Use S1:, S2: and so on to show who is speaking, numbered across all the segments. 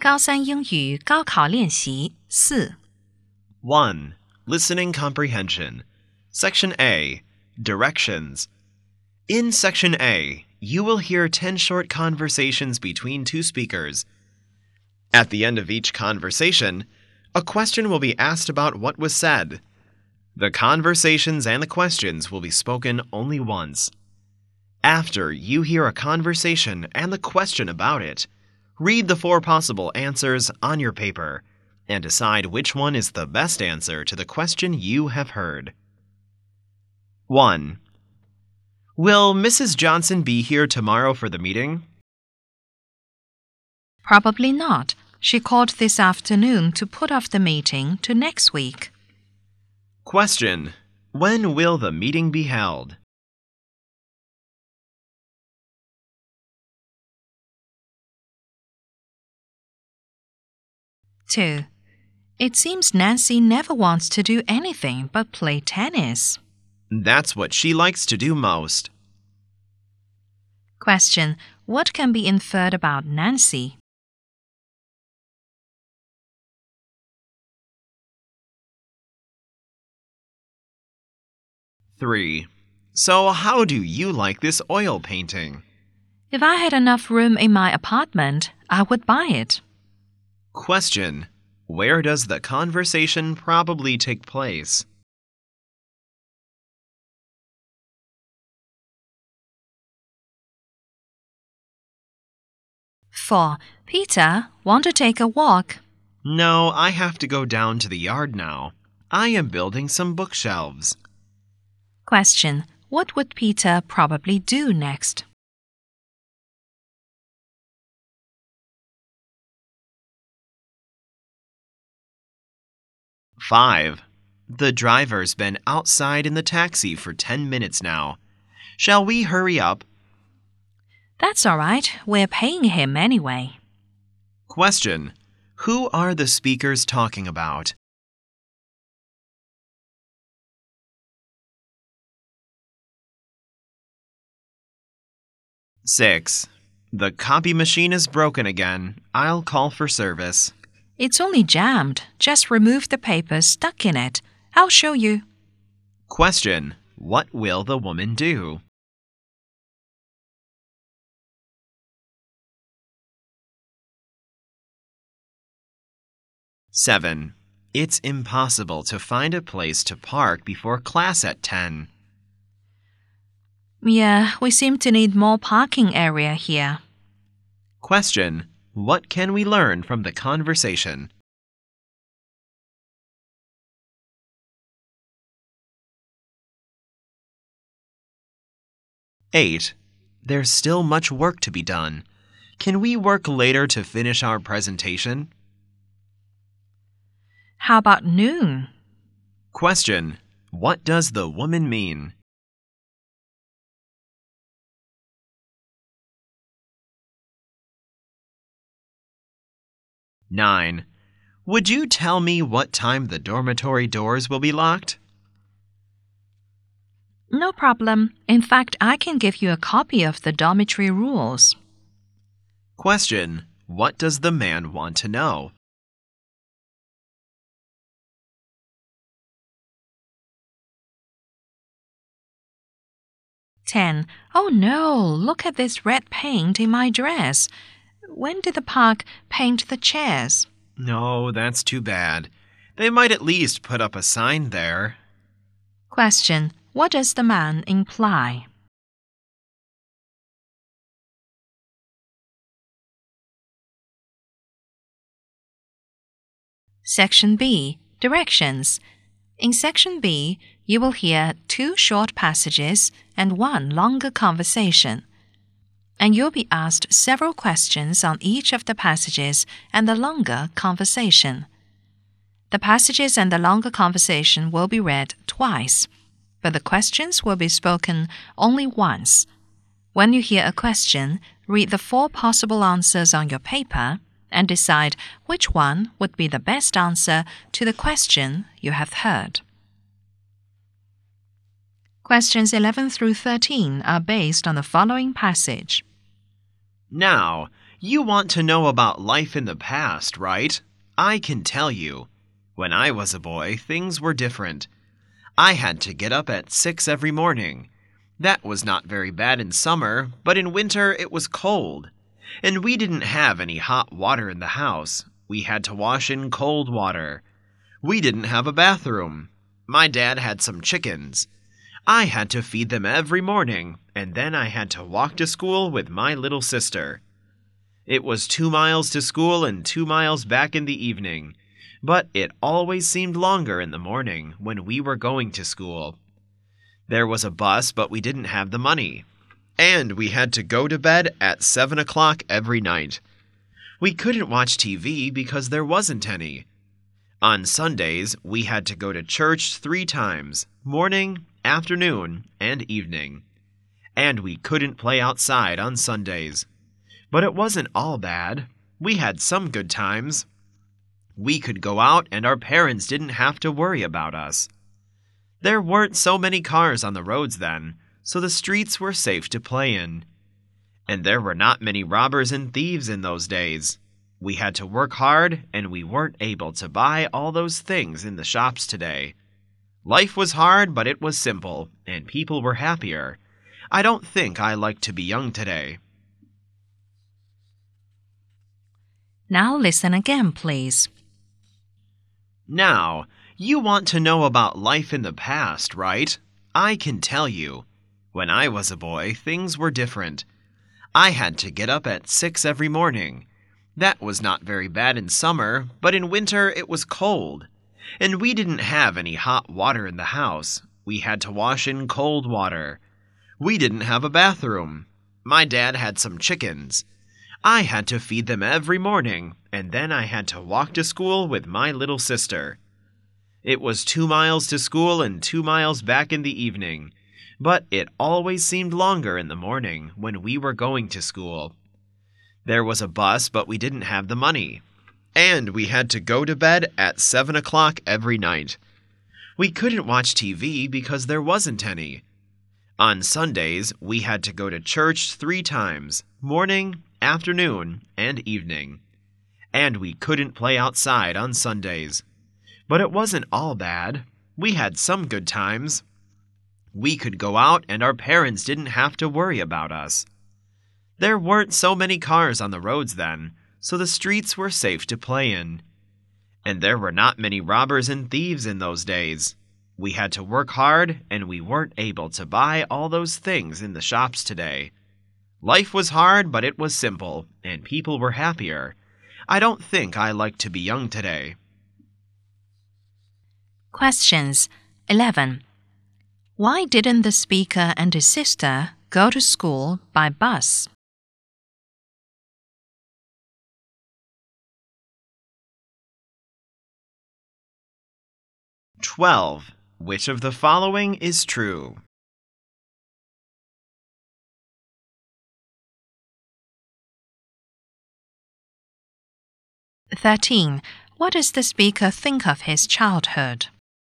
S1: 高三英语高考练习4
S2: 1. Listening Comprehension. Section A. Directions. In Section A, you will hear 10 short conversations between two speakers. At the end of each conversation, a question will be asked about what was said. The conversations and the questions will be spoken only once. After you hear a conversation and the question about it, read the 4 possible answers on your paper and decide which one is the best answer to the question you have heard. 1. Will Mrs. Johnson be here tomorrow for the meeting?
S1: Probably not. She called this afternoon to put off the meeting to next week.
S2: Question. When will the meeting be held?
S1: Two. It seems Nancy never wants to do anything but play tennis.
S2: That's what she likes to do most.
S1: Question. What can be inferred about Nancy?
S2: Three. So how do you like this oil painting?
S1: If I had enough room in my apartment, I would buy it.
S2: Question. Where does the conversation probably take place?
S1: Four. Peter, want to take a walk?
S2: No, I have to go down to the yard now. I am building some bookshelves.
S1: Question. What would Peter probably do next?
S2: Five. The driver's been outside in the taxi for 10 minutes now. Shall we hurry up?
S1: That's all right. We're paying him anyway.
S2: Question. Who are the speakers talking about? Six. The copy machine is broken again. I'll call for service.
S1: It's only jammed. Just remove the paper stuck in it. I'll show you.
S2: Question. What will the woman do? Seven. It's impossible to find a place to park before class at 10.
S1: Yeah, we seem to need more parking area here.
S2: Question. What can we learn from the conversation? Eight. There's still much work to be done. Can we work later to finish our presentation?
S1: How about noon?
S2: Question. What does the woman mean? Nine. Would you tell me what time the dormitory doors will be locked?
S1: No problem. In fact, I can give you a copy of the dormitory rules.
S2: Question. What does the man want to know?
S1: Ten. Oh no, look at this red paint in my dress. When did the park paint the chairs?
S2: No, that's too bad. They might at least put up a sign there.
S1: Question. What does the man imply? Section B. Directions. In Section B, you will hear 2 short passages and 1 longer conversation. And you'll be asked several questions on each of the passages and the longer conversation. The passages and the longer conversation will be read twice, but the questions will be spoken only once. When you hear a question, read the 4 possible answers on your paper and decide which one would be the best answer to the question you have heard. Questions 11 through 13 are based on the following passage.
S2: Now, You want to know about life in the past, right? I can tell you. When I was a boy, things were different. I had to get up at 6 every morning. That was not very bad in summer, but in winter it was cold. And we didn't have any hot water in the house. We had to wash in cold water. We didn't have a bathroom. My dad had some chickens. I had to feed them every morning, and then I had to walk to school with my little sister. It was 2 miles to school and 2 miles back in the evening, but it always seemed longer in the morning when we were going to school. There was a bus, but we didn't have the money. And we had to go to bed at 7 o'clock every night. We couldn't watch TV because there wasn't any. On Sundays, we had to go to church 3 times, morning, afternoon, and evening. And we couldn't play outside on Sundays. But it wasn't all bad. We had some good times. We could go out and our parents didn't have to worry about us. There weren't so many cars on the roads then, so the streets were safe to play in. And there were not many robbers and thieves in those days. We had to work hard, and we weren't able to buy all those things in the shops today. Life was hard, but it was simple, and people were happier. I don't think I like to be young today.
S1: Now listen again, please.
S2: Now, you want to know about life in the past, right? I can tell you. When I was a boy, things were different. I had to get up at 6 every morning. That was not very bad in summer, but in winter it was cold. And we didn't have any hot water in the house. We had to wash in cold water. We didn't have a bathroom. My dad had some chickens. I had to feed them every morning, and then I had to walk to school with my little sister. It was 2 miles to school and 2 miles back in the evening, but it always seemed longer in the morning when we were going to school. There was a bus, but we didn't have the money. And we had to go to bed at 7 o'clock every night. We couldn't watch TV because there wasn't any. On Sundays, we had to go to church 3 times, morning, afternoon, and evening. And we couldn't play outside on Sundays. But it wasn't all bad. We had some good times. We could go out and our parents didn't have to worry about us. There weren't so many cars on the roads then, so the streets were safe to play in. And there were not many robbers and thieves in those days. We had to work hard, and we weren't able to buy all those things in the shops today. Life was hard, but it was simple, and people were happier. I don't think I like to be young today.
S1: Questions 11. Why didn't the speaker and his sister go to school by bus?
S2: 12. Which of the following is true?
S1: 13. What does the speaker think of his childhood?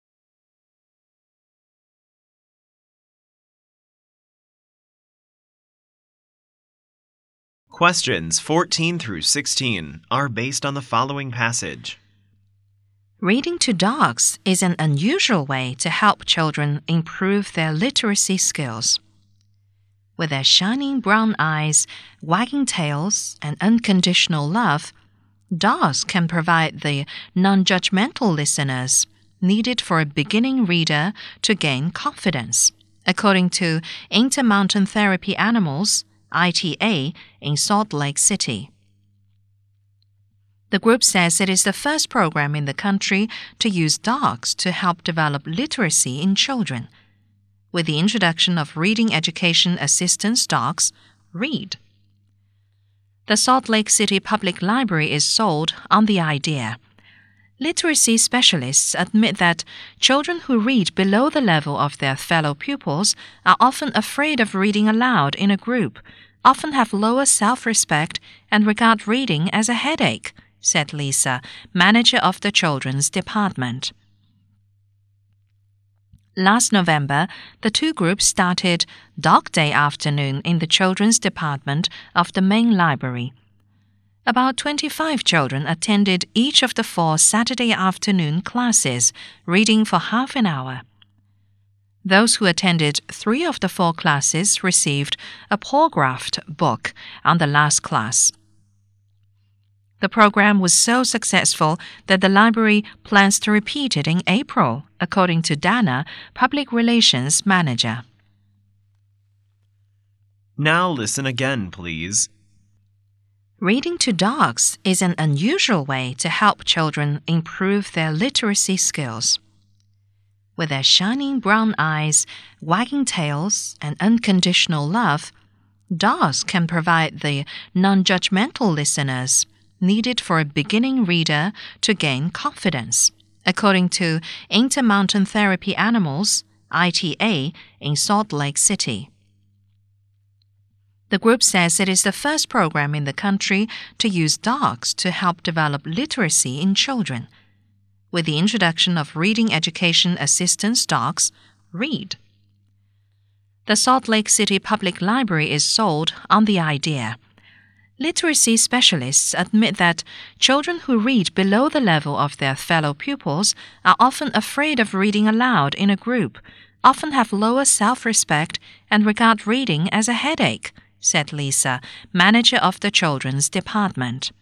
S2: 'Questions 14 through 16 are based on the following passage.
S1: Reading to dogs is an unusual way to help children improve their literacy skills. With their shining brown eyes, wagging tails, and unconditional love, dogs can provide the non-judgmental listeners needed for a beginning reader to gain confidence, according to Intermountain Therapy Animals, ITA, in Salt Lake City. The group says it is the first program in the country to use dogs to help develop literacy in children, with the introduction of reading education assistance dogs, READ. The Salt Lake City Public Library is sold on the idea. Literacy specialists admit that children who read below the level of their fellow pupils are often afraid of reading aloud in a group, often have lower self-respect, and regard reading as a headache, said Lisa, manager of the children's department. Last November, the two groups started Dog Day afternoon in the children's department of the main library. About 25 children attended each of the 4 Saturday afternoon classes, reading for half an hour. Those who attended 3 of the 4 classes received a paragraphed book on the last class. The program was so successful that the library plans to repeat it in April, according to Dana, Public Relations Manager.
S2: Now listen again, please.
S1: Reading to dogs is an unusual way to help children improve their literacy skills. With their shining brown eyes, wagging tails, and unconditional love, dogs can provide the non-judgmental listeners needed for a beginning reader to gain confidence, according to Intermountain Therapy Animals, ITA, in Salt Lake City. The group says it is the first program in the country to use dogs to help develop literacy in children, with the introduction of reading education assistance dogs, READ. The Salt Lake City Public Library is sold on the idea. Literacy specialists admit that children who read below the level of their fellow pupils are often afraid of reading aloud in a group, often have lower self-respect, and regard reading as a headache, said Lisa, manager of the children's department.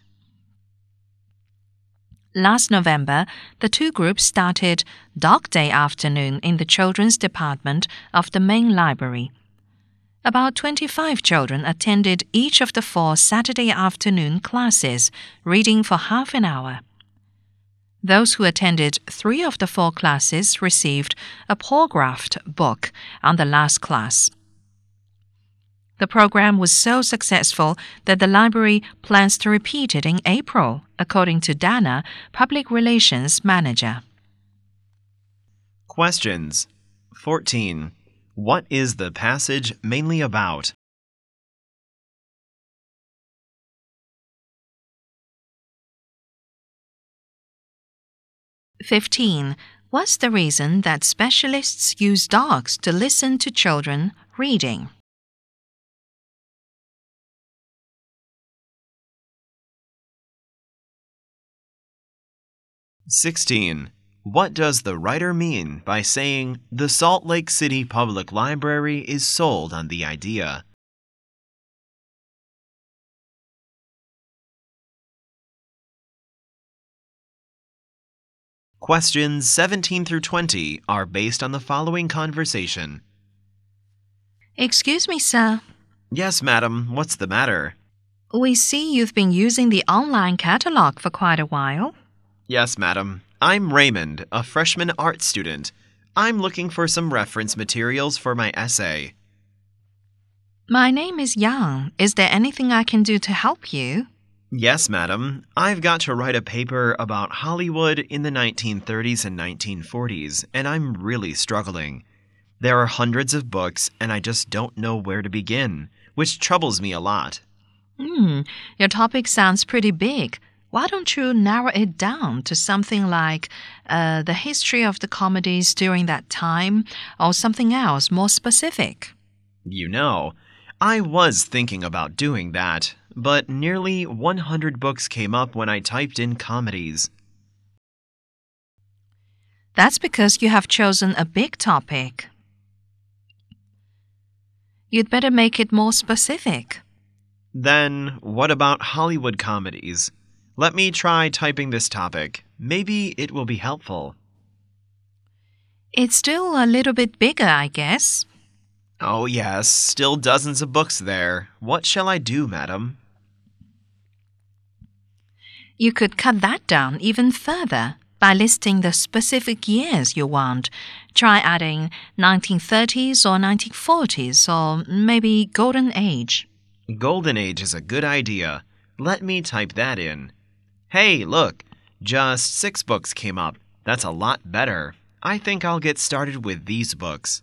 S1: Last November, the 2 groups started Dog Day afternoon in the children's department of the main library. About 25 children attended each of the 4 Saturday afternoon classes, reading for half an hour. Those who attended 3 of the 4 classes received a paragraphed book on the last class. The program was so successful that the library plans to repeat it in April, according to Dana, Public Relations Manager.
S2: Questions. 14. What is the passage mainly about?
S1: "15. What's the reason that specialists use dogs to listen to children reading?
S2: 16. What does the writer mean by saying the Salt Lake City Public Library is sold on the idea? Questions 17 through 20 are based on the following conversation.
S1: Excuse me, sir.
S2: Yes, madam. What's the matter?
S1: We see you've been using the online catalog for quite a while.
S2: Yes, madam. I'm Raymond, a freshman art student. I'm looking for some reference materials for my essay.
S1: My name is Yang. Is there anything I can do to help you?
S2: Yes, madam. I've got to write a paper about Hollywood in the 1930s and 1940s, and I'm really struggling. There are hundreds of books, and I just don't know where to begin, which troubles me a lot.
S1: Your topic sounds pretty big. Why don't you narrow it down to something like the history of the comedies during that time, or something else more specific?
S2: You know, I was thinking about doing that, but nearly 100 books came up when I typed in comedies.
S1: That's because you have chosen a big topic. You'd better make it more specific.
S2: Then, what about Hollywood comedies? Let me try typing this topic. Maybe it will be helpful.
S1: It's still a little bit bigger, I guess.
S2: Oh, yes, still dozens of books there. What shall I do, madam?
S1: You could cut that down even further by listing the specific years you want. Try adding 1930s or 1940s or maybe Golden Age.
S2: Golden Age is a good idea. Let me type that in. Hey, look, just 6 books came up. That's a lot better. I think I'll get started with these books.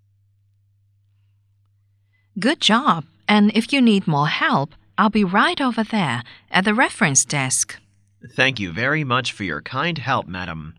S1: Good job. And if you need more help, I'll be right over there at the reference desk.
S2: Thank you very much for your kind help, madam.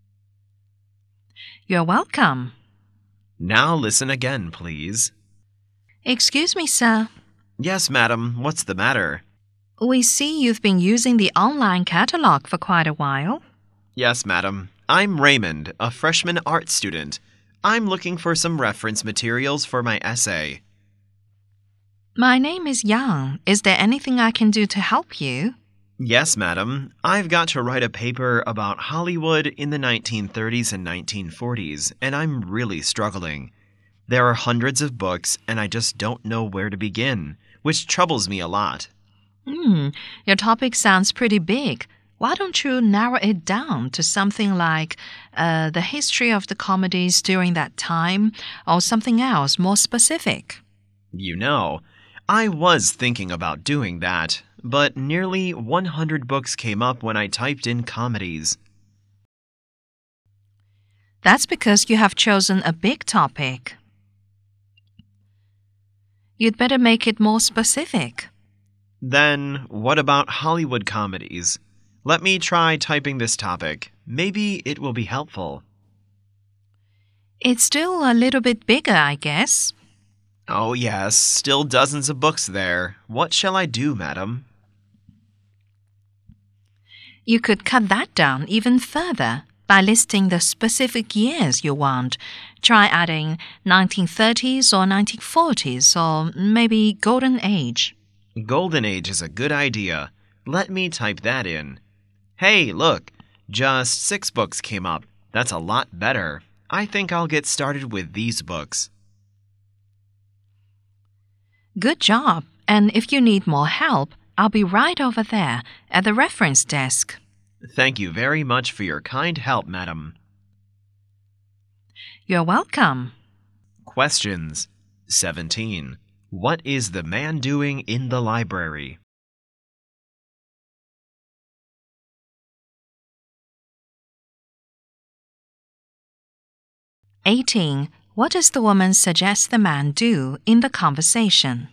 S1: You're welcome.
S2: Now listen again, please.
S1: Excuse me, sir.
S2: Yes, madam. What's the matter?
S1: We see you've been using the online catalog for quite a while.
S2: Yes, madam. I'm Raymond, a freshman art student. I'm looking for some reference materials for my essay.
S1: My name is Yang. Is there anything I can do to help you?
S2: Yes, madam. I've got to write a paper about Hollywood in the 1930s and 1940s, and I'm really struggling. There are hundreds of books, and I just don't know where to begin, which troubles me a lot.
S1: Your topic sounds pretty big. Why don't you narrow it down to something like the history of the comedies during that time, or something else more specific?
S2: You know, I was thinking about doing that, but nearly 100 books came up when I typed in comedies.
S1: That's because you have chosen a big topic. You'd better make it more specific.
S2: Then, what about Hollywood comedies? Let me try typing this topic. Maybe it will be helpful.
S1: It's still a little bit bigger, I guess.
S2: Oh, yes, still dozens of books there. What shall I do, madam?
S1: You could cut that down even further by listing the specific years you want. Try adding 1930s or 1940s or maybe Golden Age.
S2: Golden Age is a good idea. Let me type that in. Hey, look, just 6 books came up. That's a lot better. I think I'll get started with these books.
S1: Good job. And if you need more help, I'll be right over there at the reference desk.
S2: Thank you very much for your kind help, madam.
S1: You're welcome.
S2: Questions 17. What is the man doing in the library?
S1: (18) What does the woman suggest the man do in the conversation?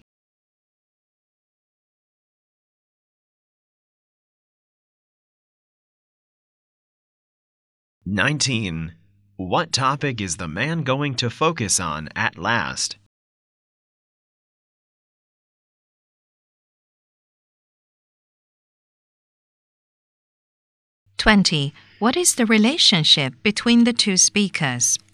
S2: 19. What topic is the man going to focus on at last?
S1: 20. What is the relationship between the two speakers?